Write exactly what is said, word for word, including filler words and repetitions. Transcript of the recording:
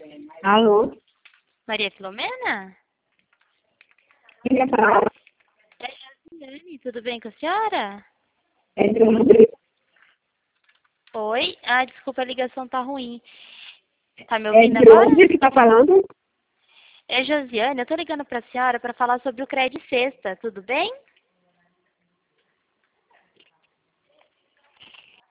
Alô? Maria Filomena? Quem quer falar? É Josiane, tudo bem com a senhora? É de onde? Oi? Ah, desculpa, a ligação tá ruim. Tá me É ouvindo de agora? onde que tá falando? É Josiane, eu tô ligando pra senhora pra falar sobre o Cred Sexta, tudo bem?